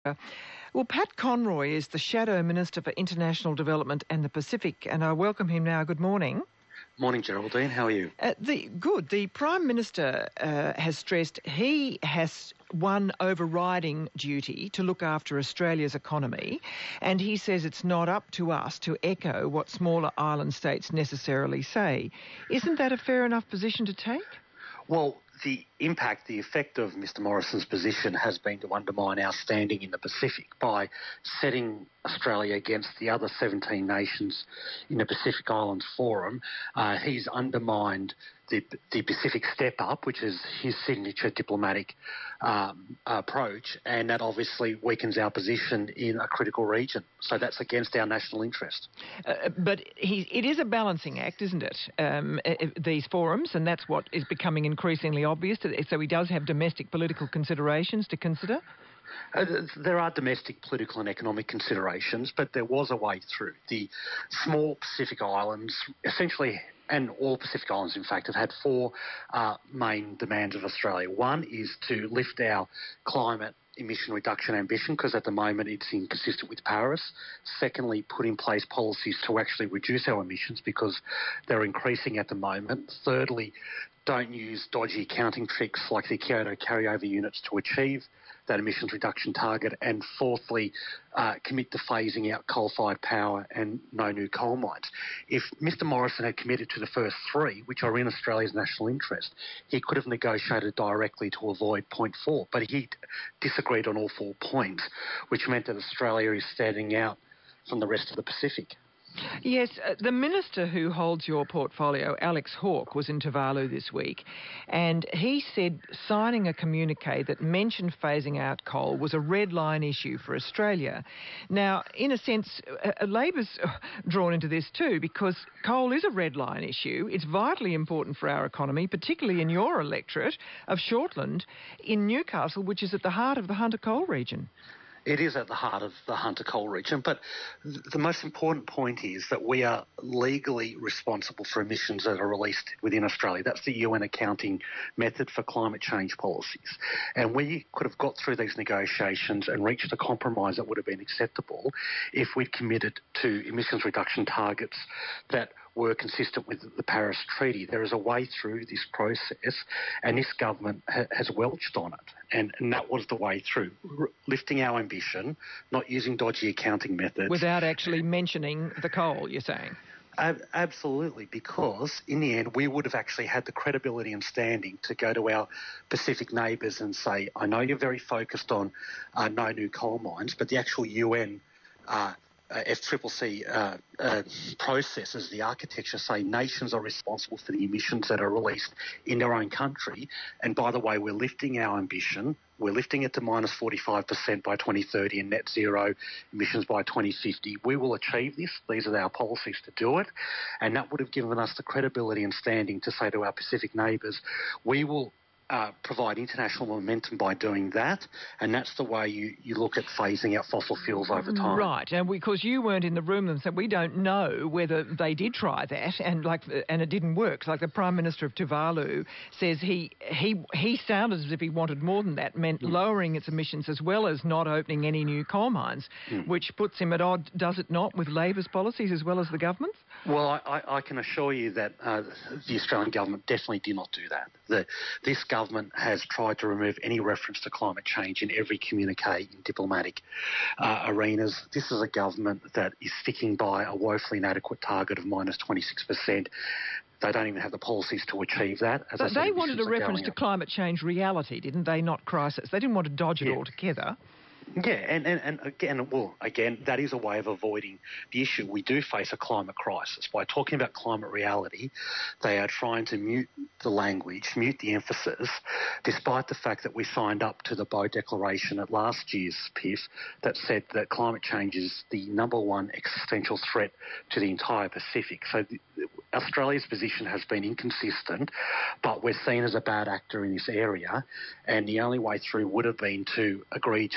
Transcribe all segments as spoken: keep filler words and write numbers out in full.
Well, Pat Conroy is the Shadow Minister for International Development and the Pacific, and I welcome him now. Good morning. Morning, Geraldine. How are you? Uh, the, good. The Prime Minister uh, has stressed he has one overriding duty to look after Australia's economy, and he says it's not up to us to echo what smaller island states necessarily say. Isn't that a fair enough position to take? Well, the impact, the effect of Mister Morrison's position has been to undermine our standing in the Pacific by setting Australia against the other seventeen nations in the Pacific Islands Forum. Uh, he's undermined the, the Pacific Step Up, which is his signature diplomatic um, approach, and that obviously weakens our position in a critical region. So that's against our national interest. Uh, but he, it is a balancing act, isn't it, um, these forums, and that's what is becoming increasingly obvious. So he does have domestic political considerations to consider? Uh, there are domestic political and economic considerations, but there was a way through. The small Pacific Islands, essentially, and all Pacific Islands, in fact, have had four uh, main demands of Australia. One is to lift our climate emission reduction ambition, because at the moment it's inconsistent with Paris. Secondly, put in place policies to actually reduce our emissions because they're increasing at the moment. Thirdly, don't use dodgy accounting tricks like the Kyoto carryover units to achieve that emissions reduction target. And fourthly, uh, commit to phasing out coal-fired power and no new coal mines. If Mister Morrison had committed to the first three, which are in Australia's national interest, he could have negotiated directly to avoid point four, but he disagreed on all four points, which meant that Australia is standing out from the rest of the Pacific. Yes, uh, the minister who holds your portfolio, Alex Hawke, was in Tuvalu this week, and he said signing a communique that mentioned phasing out coal was a red line issue for Australia. Now, in a sense, uh, Labor's drawn into this too, because coal is a red line issue. It's vitally important for our economy, particularly in your electorate of Shortland in Newcastle, which is at the heart of the Hunter Coal region. It is at the heart of the Hunter Coal region, but the most important point is that we are legally responsible for emissions that are released within Australia. That's the U N accounting method for climate change policies. And we could have got through these negotiations and reached a compromise that would have been acceptable if we'd committed to emissions reduction targets that were consistent with the Paris Treaty. There is a way through this process, and this government ha- has welched on it. And, and that was the way through, R- lifting our ambition, not using dodgy accounting methods. Without actually mentioning the coal, you're saying? Ab- absolutely, because in the end we would have actually had the credibility and standing to go to our Pacific neighbours and say, I know you're very focused on uh, no new coal mines, but the actual U N uh, Uh, F C C C uh, uh, processes, the architecture, say nations are responsible for the emissions that are released in their own country. And by the way, we're lifting our ambition. We're lifting it to minus forty-five percent by twenty thirty and net zero emissions by twenty fifty. We will achieve this. These are our policies to do it. And that would have given us the credibility and standing to say to our Pacific neighbours, we will Uh, provide international momentum by doing that, and that's the way you, you look at phasing out fossil fuels over time. Right, and because you weren't in the room, and so we don't know whether they did try that, and like, and it didn't work. Like the Prime Minister of Tuvalu says, he he he sounded as if he wanted more than that, meant mm. lowering its emissions as well as not opening any new coal mines, mm. which puts him at odds, does it not, with Labor's policies as well as the government's? Well, I, I can assure you that uh, the Australian government definitely did not do that. The, this government government has tried to remove any reference to climate change in every communique in diplomatic uh, arenas. This is a government that is sticking by a woefully inadequate target of minus twenty-six percent. They don't even have the policies to achieve that. As but I said, they wanted a reference to up. climate change reality, didn't they, not crisis? They didn't want to dodge it yeah. altogether. Yeah, and, and, and again, well, again, that is a way of avoiding the issue. We do face a climate crisis. By talking about climate reality, they are trying to mute the language, mute the emphasis, despite the fact that we signed up to the Boe Declaration at last year's P I F that said that climate change is the number one existential threat to the entire Pacific. So the, Australia's position has been inconsistent, but we're seen as a bad actor in this area, and the only way through would have been to agree to a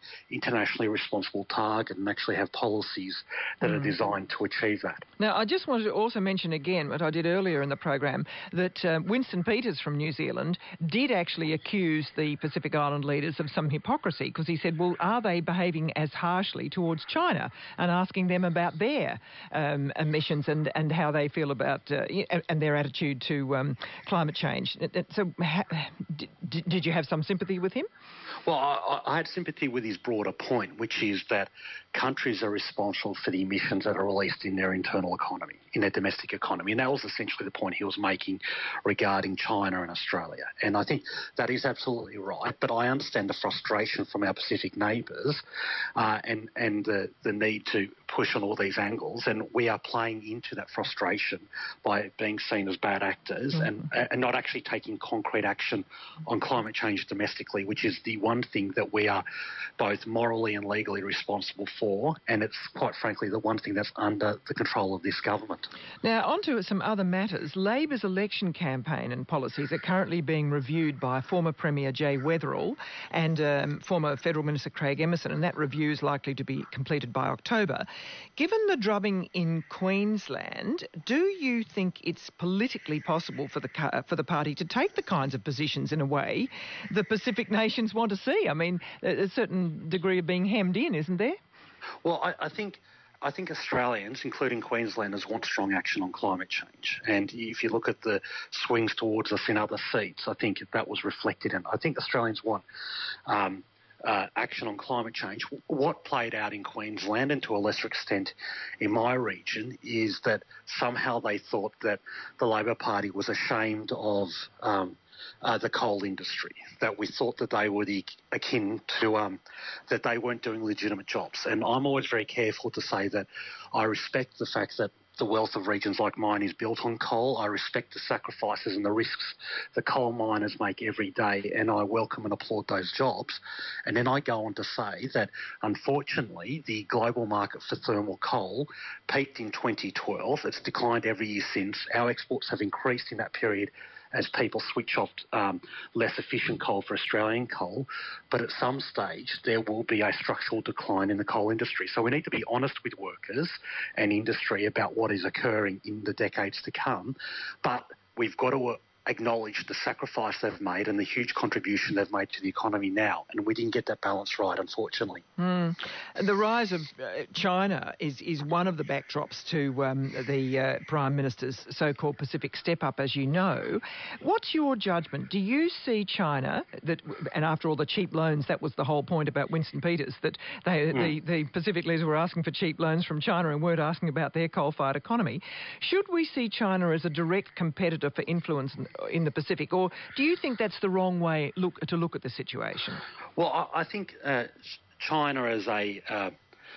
internationally responsible target and actually have policies that mm. are designed to achieve that. Now, I just wanted to also mention again what I did earlier in the program, that uh, Winston Peters from New Zealand did actually accuse the Pacific Island leaders of some hypocrisy, because he said, well, are they behaving as harshly towards China, and asking them about their um, emissions and, and how they feel about uh, and their attitude to um, climate change. So ha, did, did you have some sympathy with him? Well, I, I had sympathy with his broader point, which is that countries are responsible for the emissions that are released in their internal economy, in their domestic economy. And that was essentially the point he was making regarding China and Australia. And I think that is absolutely right. But I understand the frustration from our Pacific neighbours uh, and, and the, the need to push on all these angles. And we are playing into that frustration by being seen as bad actors mm-hmm. and, and not actually taking concrete action on climate change domestically, which is the one thing that we are both morally and legally responsible for, and it's quite frankly the one thing that's under the control of this government. Now, on to some other matters. Labor's election campaign and policies are currently being reviewed by former Premier Jay Weatherill and um, former Federal Minister Craig Emerson, and that review is likely to be completed by October. Given the drubbing in Queensland, do you think it's politically possible for the for the party to take the kinds of positions, in a way, the Pacific nations want to see? I mean, a certain degree of being hemmed in, isn't there? Well, I, I think I think Australians, including Queenslanders, want strong action on climate change. And if you look at the swings towards us in other seats, I think that was reflected in. I think Australians want um, uh, action on climate change. What played out in Queensland, and to a lesser extent in my region, is that somehow they thought that the Labor Party was ashamed of um, Uh, the coal industry, that we thought that they were the, akin to, um, that they weren't doing legitimate jobs. And I'm always very careful to say that I respect the fact that the wealth of regions like mine is built on coal. I respect the sacrifices and the risks that coal miners make every day, and I welcome and applaud those jobs. And then I go on to say that, unfortunately, the global market for thermal coal peaked in twenty twelve. It's declined every year since. Our exports have increased in that period as people switch off um, less efficient coal for Australian coal. But at some stage, there will be a structural decline in the coal industry. So we need to be honest with workers and industry about what is occurring in the decades to come. But we've got to acknowledge the sacrifice they've made and the huge contribution they've made to the economy now. And we didn't get that balance right, unfortunately. Mm. The rise of uh, China is, is one of the backdrops to um, the uh, Prime Minister's so-called Pacific step-up, as you know. What's your judgment? Do you see China, that, and after all the cheap loans, that was the whole point about Winston Peters, that they, mm. the, the Pacific leaders were asking for cheap loans from China and weren't asking about their coal-fired economy. Should we see China as a direct competitor for influence in the Pacific, or do you think that's the wrong way look, to look at the situation? Well, I, I think uh, China as a uh,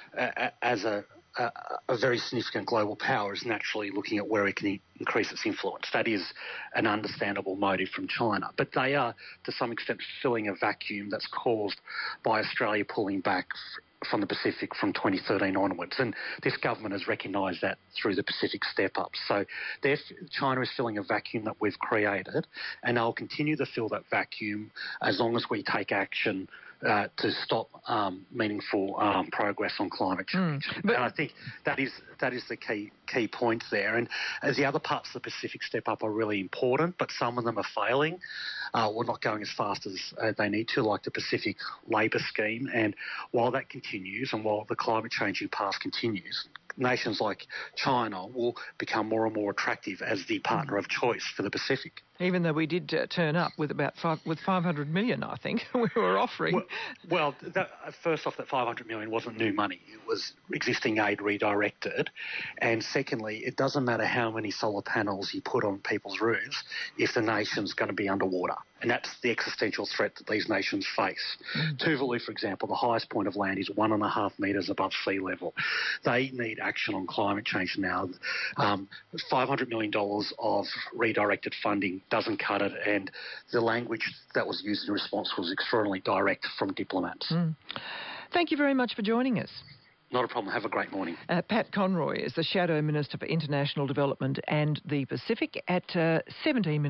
a, as a, a, a very significant global power is naturally looking at where it can increase its influence. That is an understandable motive from China, but they are to some extent filling a vacuum that's caused by Australia pulling back from the Pacific from twenty thirteen onwards, and this government has recognised that through the Pacific step-up. So China is filling a vacuum that we've created, and they'll continue to fill that vacuum as long as we take action uh, to stop um, meaningful um, progress on climate change. Mm, but and I think that is that is the key key point there. And as the other parts of the Pacific step-up are really important, but some of them are failing. Uh, we're not going as fast as uh, they need to, like the Pacific Labour Scheme. And while that continues, and while the climate changing path continues, nations like China will become more and more attractive as the partner of choice for the Pacific. Even though we did uh, turn up with about five, with five hundred million, I think we were offering. Well, well that, first off, that five hundred million wasn't new money; it was existing aid redirected. And secondly, it doesn't matter how many solar panels you put on people's roofs if the nation's going to be underwater. And that's the existential threat that these nations face. Mm. Tuvalu, for example, the highest point of land is one and a half metres above sea level. They need action on climate change now. Um, five hundred million dollars of redirected funding doesn't cut it, and the language that was used in response was extraordinarily direct from diplomats. Mm. Thank you very much for joining us. Not a problem. Have a great morning. Uh, Pat Conroy is the Shadow Minister for International Development and the Pacific at uh, seventeen minutes.